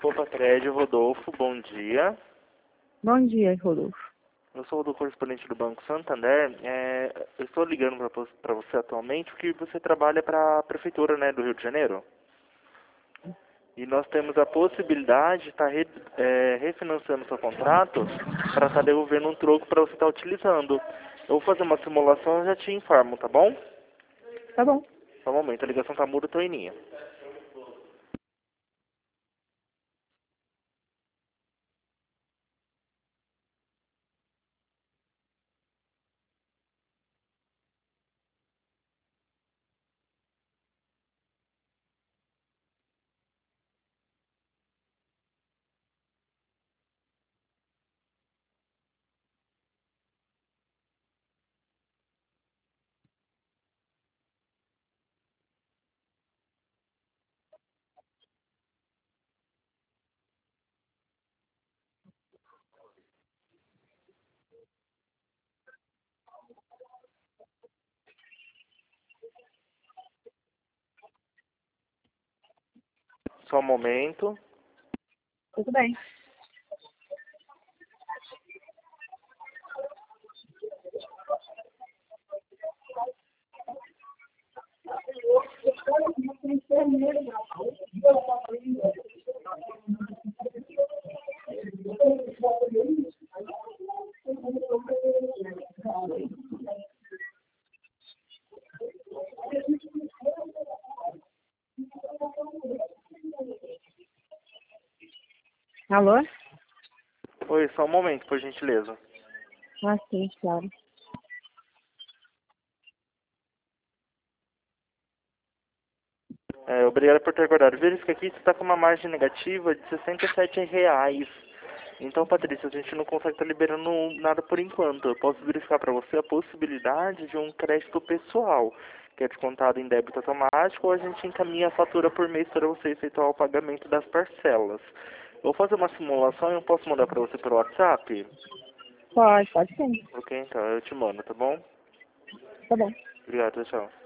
Popacred, Rodolfo, bom dia. Bom dia, Rodolfo. Eu sou o correspondente do Banco Santander. Eu estou ligando para você atualmente porque você trabalha para a Prefeitura, né, do Rio de Janeiro. E nós temos a possibilidade de estar refinanciando seu contrato para estar devolvendo um troco para você estar utilizando. Eu vou fazer uma simulação e já te informo, tá bom? Tá bom. Só um momento, a ligação tá muda, tô em linha. Só um momento. Tudo bem. Alô? Oi, só um momento, por gentileza. Ah, sim, claro. Obrigado por ter aguardado. Verifica aqui, você está com uma margem negativa de R$ 67. Então, Patrícia, a gente não consegue estar liberando nada por enquanto. Eu posso verificar para você a possibilidade de um crédito pessoal, que é descontado em débito automático, ou a gente encaminha a fatura por mês para você efetuar o pagamento das parcelas. Eu vou fazer uma simulação e eu posso mandar para você pelo WhatsApp? Pode sim. Ok, então eu te mando, tá bom? Tá bom. Obrigado, tchau.